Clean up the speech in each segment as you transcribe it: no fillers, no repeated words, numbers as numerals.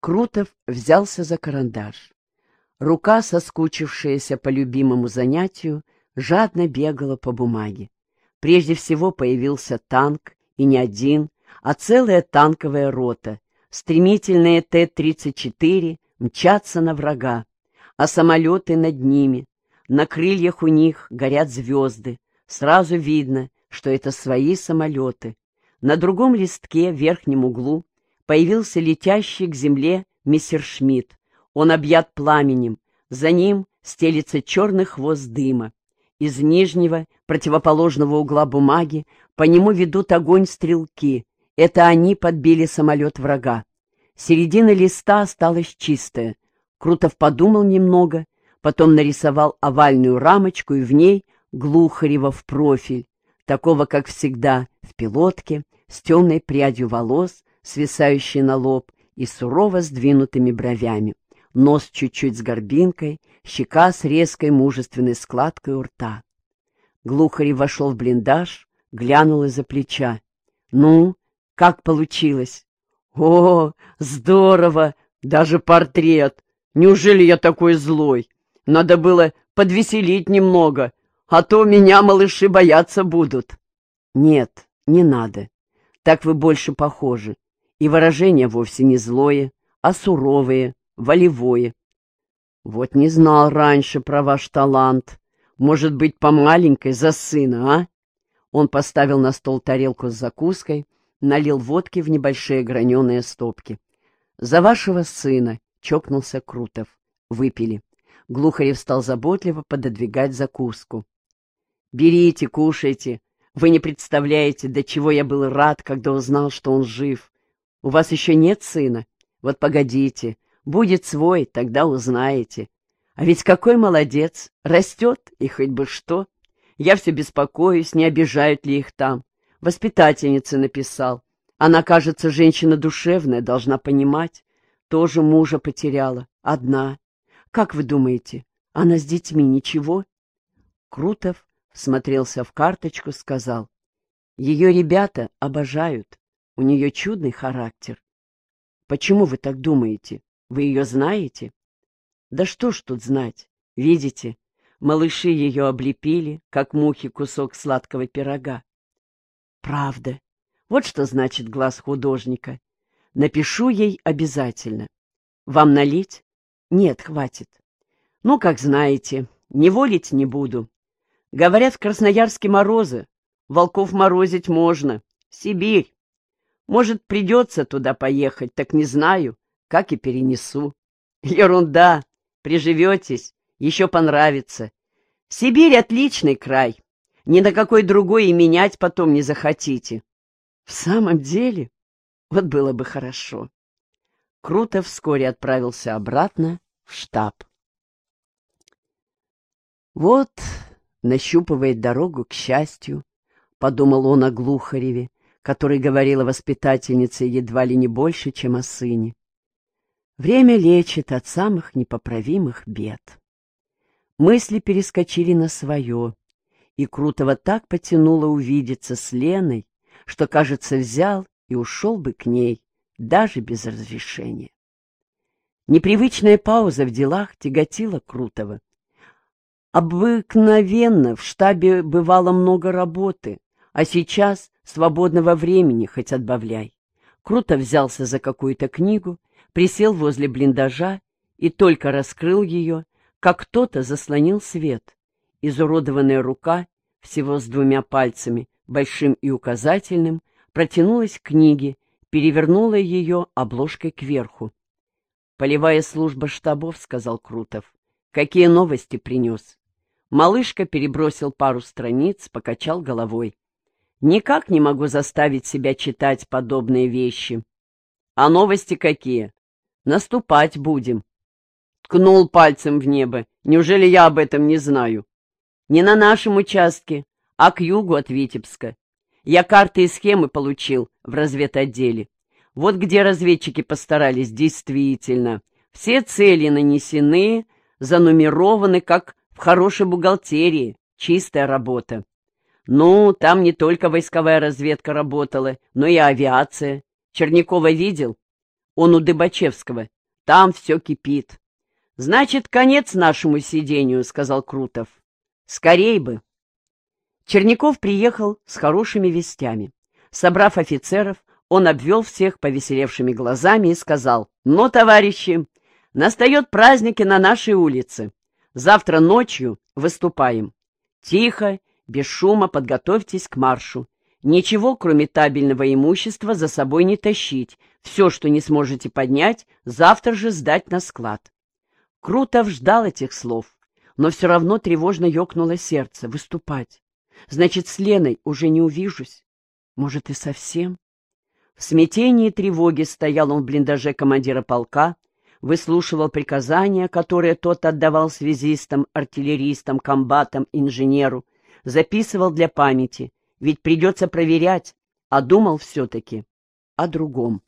Крутов взялся за карандаш. Рука, соскучившаяся по любимому занятию, жадно бегала по бумаге. Прежде всего появился танк, и не один, а целая танковая рота. Стремительные Т-34 мчатся на врага, а самолеты над ними. На крыльях у них горят звезды. Сразу видно, что это свои самолеты. На другом листке, в верхнем углу, появился летящий к земле мессершмитт. Он объят пламенем, за ним стелится черный хвост дыма. Из нижнего, противоположного угла бумаги по нему ведут огонь стрелки. Это они подбили самолет врага. Середина листа осталась чистая. Крутов подумал немного, потом нарисовал овальную рамочку и в ней Глухарева в профиль, такого, как всегда, в пилотке, с темной прядью волос, свисающей на лоб и сурово сдвинутыми бровями. Нос чуть-чуть с горбинкой, щека с резкой мужественной складкой у рта. Глухарев вошел в блиндаж, глянул из-за плеча. «Ну, как получилось?» «О, здорово! Даже портрет! Неужели я такой злой? Надо было подвеселить немного, а то меня малыши бояться будут». «Нет, не надо. Так вы больше похожи. И выражение вовсе не злое, а суровое, волевое. Вот не знал раньше про ваш талант. Может быть, по маленькой за сына, а?» Он поставил на стол тарелку с закуской, налил водки в небольшие граненые стопки. «За вашего сына!» — чокнулся Крутов. Выпили. Глухарев стал заботливо пододвигать закуску. «Берите, кушайте. Вы не представляете, до чего я был рад, когда узнал, что он жив. У вас еще нет сына? Вот погодите. Будет свой, тогда узнаете. А ведь какой молодец, растет, и хоть бы что. Я все беспокоюсь, не обижают ли их там. Воспитательнице написал. Она, кажется, женщина душевная, должна понимать. Тоже мужа потеряла, одна. Как вы думаете, она с детьми ничего?» Крутов всмотрелся в карточку, сказал: «Ее ребята обожают, у нее чудный характер». «Почему вы так думаете? Вы ее знаете?» «Да что ж тут знать? Видите, малыши ее облепили, как мухи кусок сладкого пирога». «Правда. Вот что значит глаз художника. Напишу ей обязательно. Вам налить?» «Нет, хватит». «Ну, как знаете, не волить не буду. Говорят, в Красноярске морозы. Волков морозить можно. Сибирь. Может, придется туда поехать, так не знаю, как и перенесу». «Ерунда. Приживетесь, еще понравится. Сибирь — отличный край. Ни на какой другой и менять потом не захотите». «В самом деле? Вот было бы хорошо». Крутов вскоре отправился обратно в штаб. «Вот, нащупывает дорогу к счастью», — подумал он о Глухареве, который говорил о воспитательнице едва ли не больше, чем о сыне. Время лечит от самых непоправимых бед. Мысли перескочили на свое, и Крутова так потянуло увидеться с Леной, что, кажется, взял и ушел бы к ней, даже без разрешения. Непривычная пауза в делах тяготила Крутова. Обыкновенно в штабе бывало много работы, а сейчас свободного времени хоть отбавляй. Крутов взялся за какую-то книгу, присел возле блиндажа и только раскрыл ее, как кто-то заслонил свет. Изуродованная рука, всего с двумя пальцами, большим и указательным, протянулась к книге, перевернула ее обложкой кверху. «Полевая служба штабов», — сказал Крутов. «Какие новости принес?» Малышка перебросил пару страниц, покачал головой. «Никак не могу заставить себя читать подобные вещи». «А новости какие?» «Наступать будем». Ткнул пальцем в небо. «Неужели я об этом не знаю?» «Не на нашем участке, а к югу от Витебска. Я карты и схемы получил в разведотделе. Вот где разведчики постарались, действительно. Все цели нанесены, занумерованы, как в хорошей бухгалтерии. Чистая работа. Ну, там не только войсковая разведка работала, но и авиация. Чернякова видел? Он у Дыбачевского. Там все кипит. Значит, конец нашему сидению, сказал Крутов. Скорей бы. Черняков приехал с хорошими вестями. Собрав офицеров, он обвел всех повеселевшими глазами и сказал: «Ну, товарищи, настает праздник и на нашей улице. Завтра ночью выступаем. Тихо, без шума подготовьтесь к маршу. Ничего, кроме табельного имущества, за собой не тащить. Все, что не сможете поднять, завтра же сдать на склад». Крутов ждал этих слов, но все равно тревожно ёкнуло сердце. Выступать. Значит, с Леной уже не увижусь. Может, и совсем? В смятении и тревоге стоял он в блиндаже командира полка, выслушивал приказания, которые тот отдавал связистам, артиллеристам, комбатам, инженеру, записывал для памяти, ведь придется проверять, а думал все-таки о другом.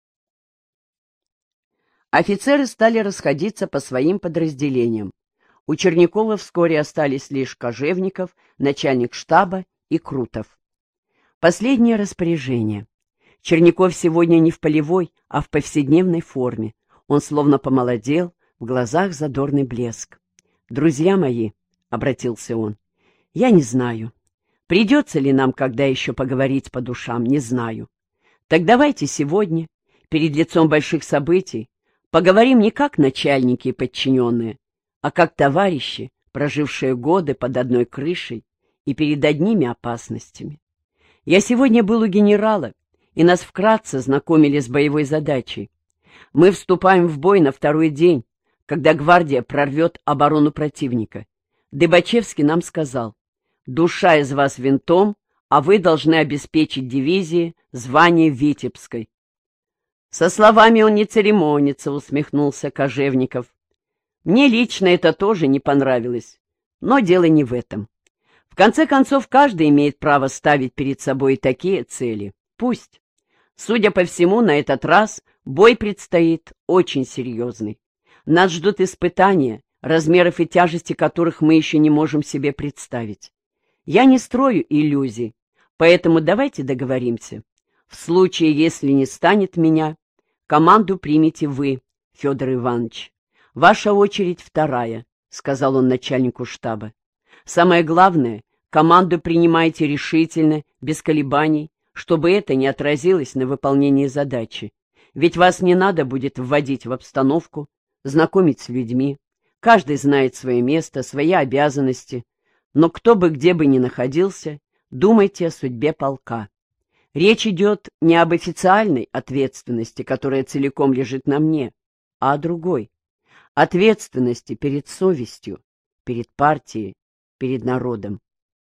Офицеры стали расходиться по своим подразделениям. У Чернякова вскоре остались лишь Кожевников, начальник штаба и Крутов. Последнее распоряжение. Черняков сегодня не в полевой, а в повседневной форме. Он словно помолодел, в глазах задорный блеск. «Друзья мои», — обратился он, — «я не знаю. Придется ли нам когда еще поговорить по душам, не знаю. Так давайте сегодня, перед лицом больших событий, поговорим не как начальники и подчиненные, а как товарищи, прожившие годы под одной крышей и перед одними опасностями. Я сегодня был у генерала, и нас вкратце знакомили с боевой задачей. Мы вступаем в бой на второй день, когда гвардия прорвет оборону противника. Дыбачевский нам сказал: душа из вас винтом, а вы должны обеспечить дивизии звание Витебской. Со словами он не церемонится, усмехнулся Кожевников. Мне лично это тоже не понравилось, но дело не в этом. В конце концов, каждый имеет право ставить перед собой такие цели. Пусть. Судя по всему, на этот раз бой предстоит очень серьезный. Нас ждут испытания, размеров и тяжести которых мы еще не можем себе представить. Я не строю иллюзий, поэтому давайте договоримся. В случае, если не станет меня, команду примете вы, Федор Иванович. Ваша очередь вторая, — сказал он начальнику штаба. Самое главное, команду принимайте решительно, без колебаний, чтобы это не отразилось на выполнении задачи. Ведь вас не надо будет вводить в обстановку, знакомить с людьми. Каждый знает свое место, свои обязанности. Но кто бы где бы ни находился, думайте о судьбе полка. Речь идет не об официальной ответственности, которая целиком лежит на мне, а о другой. Ответственности перед совестью, перед партией, перед народом.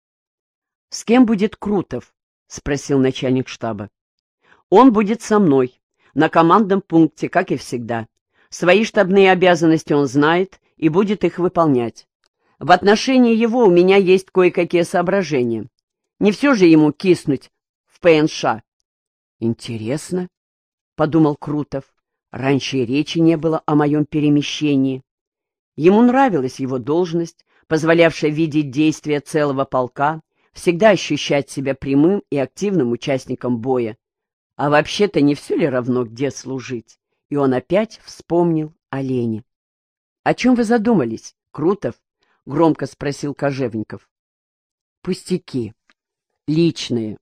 — С кем будет Крутов? — спросил начальник штаба. — Он будет со мной, на командном пункте, как и всегда. Свои штабные обязанности он знает и будет их выполнять. В отношении его у меня есть кое-какие соображения. Не все же ему киснуть в ПНШ. — Интересно, — подумал Крутов. Раньше и речи не было о моем перемещении. Ему нравилась его должность, позволявшая видеть действия целого полка, всегда ощущать себя прямым и активным участником боя. А вообще-то не все ли равно, где служить? И он опять вспомнил о Лене. — О чем вы задумались, Крутов? — громко спросил Кожевников. — Пустяки. Личные.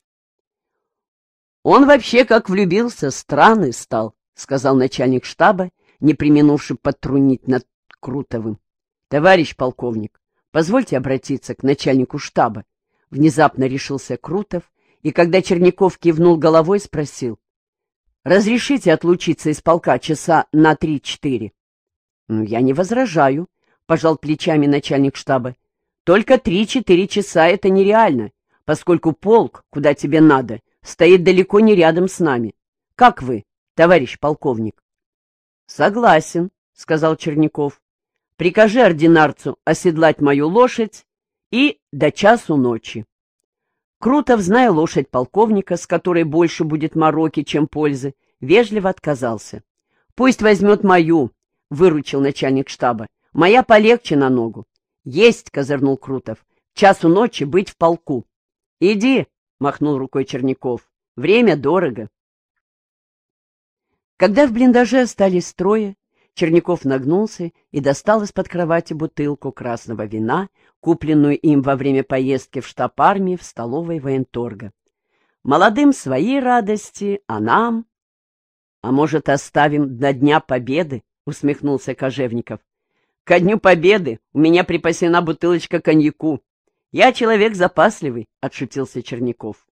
— Он вообще как влюбился, странный стал, — сказал начальник штаба, не преминувший подтрунить над Крутовым. — Товарищ полковник, позвольте обратиться к начальнику штаба. Внезапно решился Крутов, и когда Черняков кивнул головой, спросил: «Разрешите отлучиться из полка часа на 3-4?» «Я не возражаю», — пожал плечами начальник штаба. «Только 3-4 часа — это нереально, поскольку полк, куда тебе надо, стоит далеко не рядом с нами. Как вы, товарищ полковник?» «Согласен», — сказал Черняков. «Прикажи ординарцу оседлать мою лошадь и до часу ночи». Крутов, зная лошадь полковника, с которой больше будет мороки, чем пользы, вежливо отказался. «Пусть возьмет мою», — выручил начальник штаба. «Моя полегче на ногу». «Есть», — козырнул Крутов, — «к часу ночи быть в полку». «Иди», — махнул рукой Черняков, — «время дорого». Когда в блиндаже остались трое, Черняков нагнулся и достал из-под кровати бутылку красного вина, купленную им во время поездки в штаб армии в столовой военторга. Молодым свои радости, а нам... — А может, оставим до Дня Победы? — усмехнулся Кожевников. — Ко Дню Победы у меня припасена бутылочка коньяку. Я человек запасливый, — отшутился Черняков.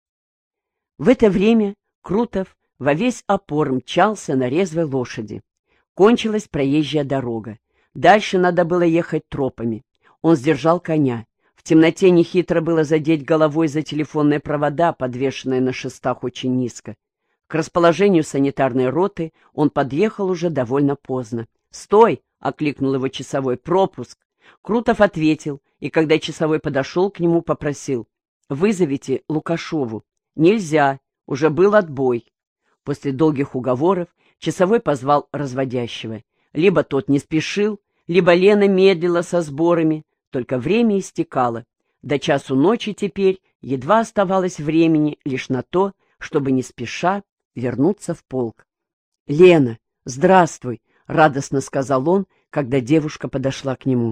В это время Крутов во весь опор мчался на резвой лошади. Кончилась проезжая дорога. Дальше надо было ехать тропами. Он сдержал коня. В темноте нехитро было задеть головой за телефонные провода, подвешенные на шестах очень низко. К расположению санитарной роты он подъехал уже довольно поздно. «Стой!» — окликнул его часовой. «Пропуск!» Крутов ответил, и когда часовой подошел к нему, попросил: «Вызовите Лукашову». «Нельзя, уже был отбой». После долгих уговоров часовой позвал разводящего. Либо тот не спешил, либо Лена медлила со сборами, только время истекало. До часу ночи теперь едва оставалось времени лишь на то, чтобы не спеша вернуться в полк. «Лена, здравствуй!» — радостно сказал он, когда девушка подошла к нему.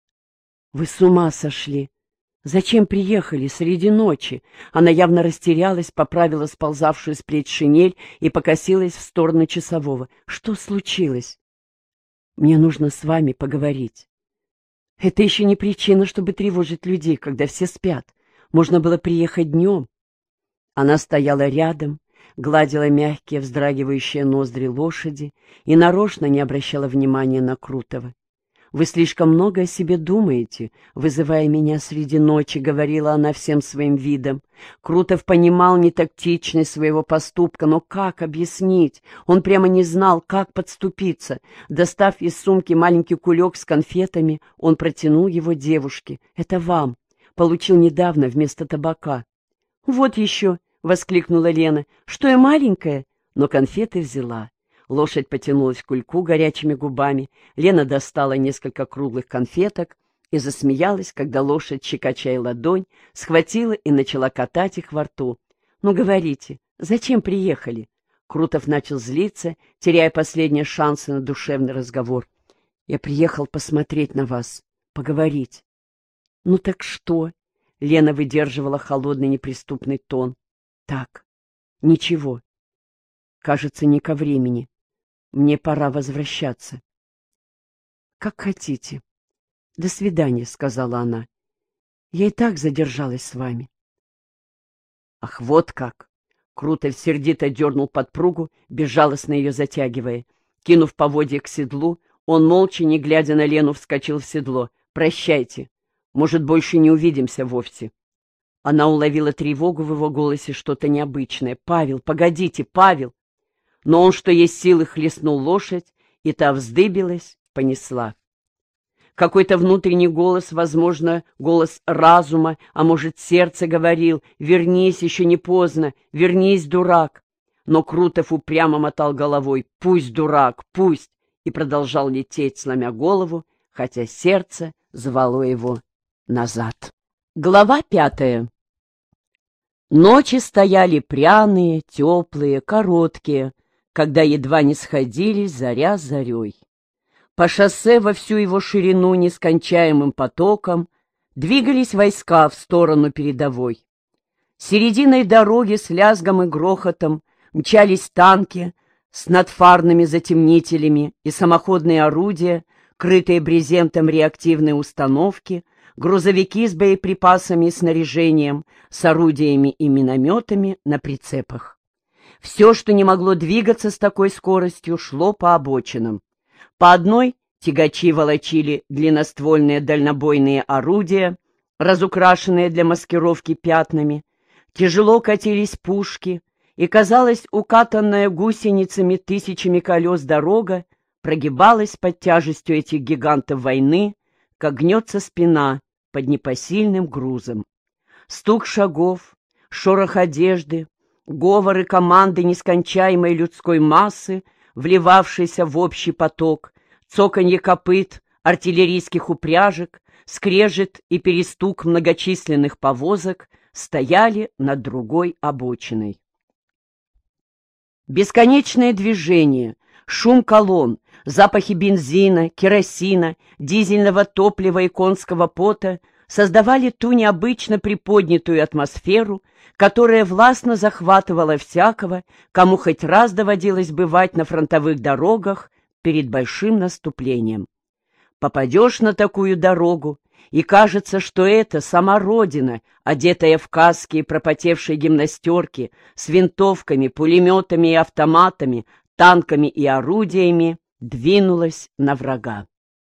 «Вы с ума сошли! Зачем приехали среди ночи?» Она явно растерялась, поправила сползавшую с плеч шинель и покосилась в сторону часового. «Что случилось?» «Мне нужно с вами поговорить». «Это еще не причина, чтобы тревожить людей, когда все спят. Можно было приехать днем». Она стояла рядом, гладила мягкие вздрагивающие ноздри лошади и нарочно не обращала внимания на Крутова. «Вы слишком много о себе думаете, вызывая меня среди ночи», — говорила она всем своим видом. Крутов понимал нетактичность своего поступка, но как объяснить? Он прямо не знал, как подступиться. Достав из сумки маленький кулек с конфетами, он протянул его девушке. «Это вам. Получил недавно вместо табака». «Вот еще», — воскликнула Лена, — «что я маленькая?» Но конфеты взяла. Лошадь потянулась к кульку горячими губами. Лена достала несколько круглых конфеток и засмеялась, когда лошадь, щекочая ладонь, схватила и начала катать их во рту. «Ну, говорите, зачем приехали?» Крутов начал злиться, теряя последние шансы на душевный разговор. «Я приехал посмотреть на вас, поговорить». «Ну так что?» Лена выдерживала холодный неприступный тон. «Так, ничего. Кажется, не ко времени. Мне пора возвращаться». «Как хотите. До свидания», — сказала она. «Я и так задержалась с вами». «Ах, вот как!» Крутов сердито дернул подпругу, безжалостно ее затягивая. Кинув поводья к седлу, он, молча, не глядя на Лену, вскочил в седло. «Прощайте. Может, больше не увидимся вовсе». Она уловила тревогу в его голосе, что-то необычное. «Павел, погодите, Павел!» Но он, что есть силы, хлестнул лошадь, и та вздыбилась, понесла. Какой-то внутренний голос, возможно, голос разума, а может, сердце, говорил: «Вернись, еще не поздно, вернись, дурак». Но Крутов упрямо мотал головой: «Пусть, дурак, пусть», и продолжал лететь, сломя голову, хотя сердце звало его назад. Глава 5. Ночи стояли пряные, теплые, короткие, когда едва не сходились заря с зарей. По шоссе во всю его ширину нескончаемым потоком двигались войска в сторону передовой. Серединой дороги с лязгом и грохотом мчались танки с надфарными затемнителями и самоходные орудия, крытые брезентом реактивной установки, грузовики с боеприпасами и снаряжением, с орудиями и минометами на прицепах. Все, что не могло двигаться с такой скоростью, шло по обочинам. По одной тягачи волочили длинноствольные дальнобойные орудия, разукрашенные для маскировки пятнами, тяжело катились пушки, и, казалось, укатанная гусеницами тысячами колес дорога прогибалась под тяжестью этих гигантов войны, как гнется спина под непосильным грузом. Стук шагов, шорох одежды, говоры команды нескончаемой людской массы, вливавшейся в общий поток, цоканье копыт артиллерийских упряжек, скрежет и перестук многочисленных повозок стояли над другой обочиной. Бесконечное движение, шум колонн, запахи бензина, керосина, дизельного топлива и конского пота создавали ту необычно приподнятую атмосферу, которая властно захватывала всякого, кому хоть раз доводилось бывать на фронтовых дорогах перед большим наступлением. Попадешь на такую дорогу, и кажется, что это сама Родина, одетая в каски и пропотевшие гимнастерки, с винтовками, пулеметами и автоматами, танками и орудиями, двинулась на врага.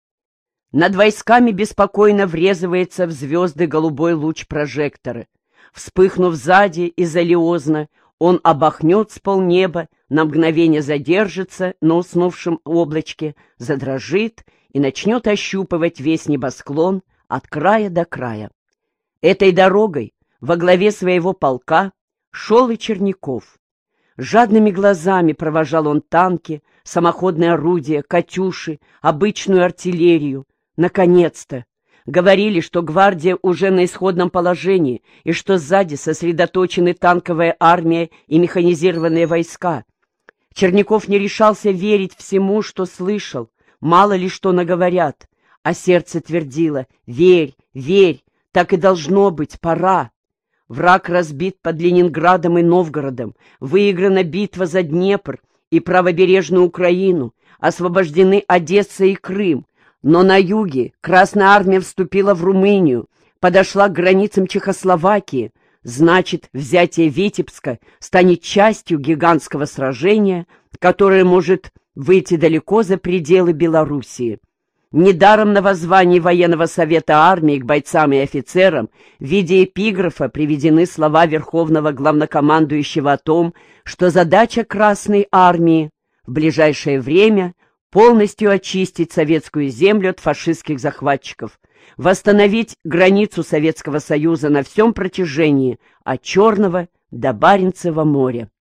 Над войсками беспокойно врезывается в звезды голубой луч прожектора. Вспыхнув сзади и залиозно, он обахнет с полнеба, на мгновение задержится на уснувшем облачке, задрожит и начнет ощупывать весь небосклон от края до края. Этой дорогой во главе своего полка шел и Черняков. Жадными глазами провожал он танки, самоходные орудия, «Катюши», обычную артиллерию. Наконец-то! Говорили, что гвардия уже на исходном положении и что сзади сосредоточены танковая армия и механизированные войска. Черняков не решался верить всему, что слышал, мало ли что наговорят, а сердце твердило: «Верь, верь, так и должно быть, пора». Враг разбит под Ленинградом и Новгородом, выиграна битва за Днепр и правобережную Украину, освобождены Одесса и Крым, но на юге Красная Армия вступила в Румынию, подошла к границам Чехословакии, значит, взятие Витебска станет частью гигантского сражения, которое может выйти далеко за пределы Белоруссии. Недаром на воззвании военного совета армии к бойцам и офицерам в виде эпиграфа приведены слова верховного главнокомандующего о том, что задача Красной Армии в ближайшее время полностью очистить советскую землю от фашистских захватчиков, восстановить границу Советского Союза на всем протяжении от Черного до Баренцева моря.